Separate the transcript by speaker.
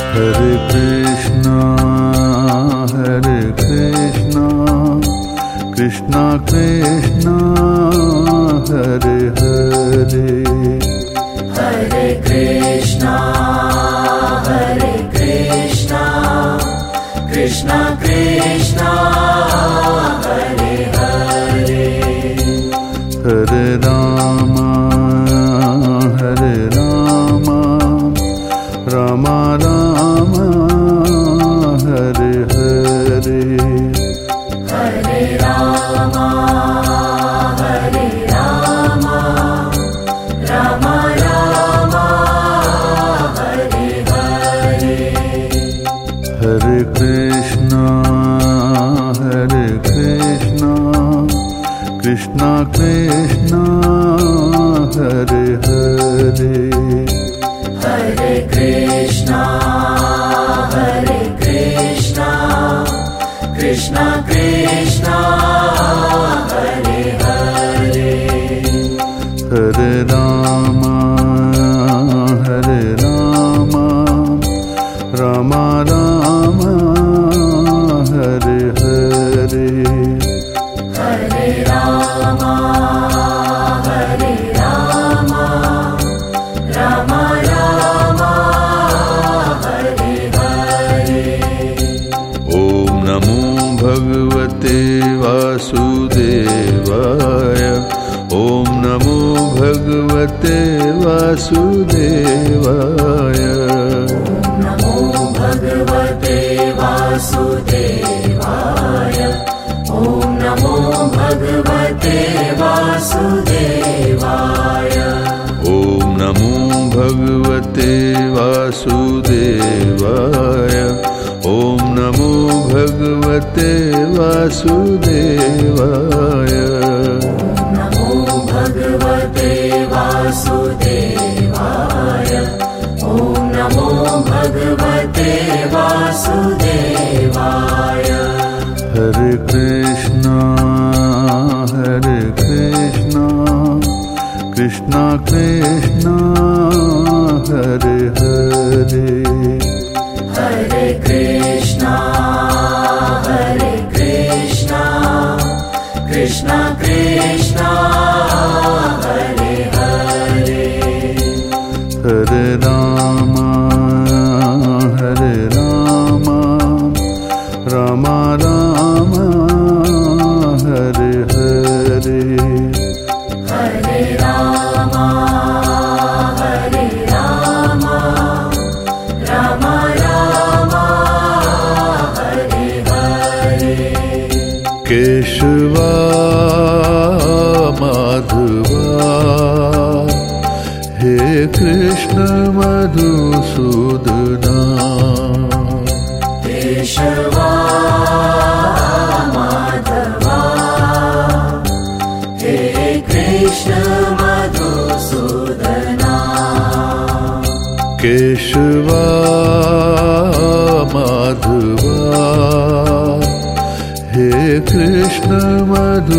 Speaker 1: Hare Krishna, Krishna Krishna, Hare Hare,
Speaker 2: Hare Krishna, Krishna Krishna, Hare Hare,
Speaker 1: Hare Rama, Rama Rama, Hare Hare,
Speaker 2: Hare Rama, Rama Rama, Hare Hare,
Speaker 1: Hare Krishna, Krishna Krishna, Hare Hare,
Speaker 2: Hare Krishna, Krishna Krishna, Hare Hare,
Speaker 1: Hare Rama, Rama Rama, Hare Hare,
Speaker 2: Hare Rama, Rama Rama, Hare Hare.
Speaker 1: Om Namo Bhagavate Vasudevaya, Om Namo Bhagavate Vasudevaya,
Speaker 2: Namo Bhagavate Vasudevaya, Om Namo Bhagavate Vasudevaya,
Speaker 1: Om Namo Bhagavate Vasudevaya, Om Namo Bhagavate Vasudevaya,
Speaker 2: Namo Bhagavate Vasudevaya, Om Namo Bhagavate Vasudevaya.
Speaker 1: Hare Krishna, Krishna Krishna, Hare Hare,
Speaker 2: Hare Krishna, Krishna Krishna, Hare Hare,
Speaker 1: Hare Rama, Rama Rama, Hare Hare,
Speaker 2: Hare Rama, Rama Rama, Hare Hare,
Speaker 1: Keshava Madhava, He Krishna Madhusudana,
Speaker 2: Keshava Madhava, He Krishna Madhusudana,
Speaker 1: Keshava Madhava, He Krishna Madhu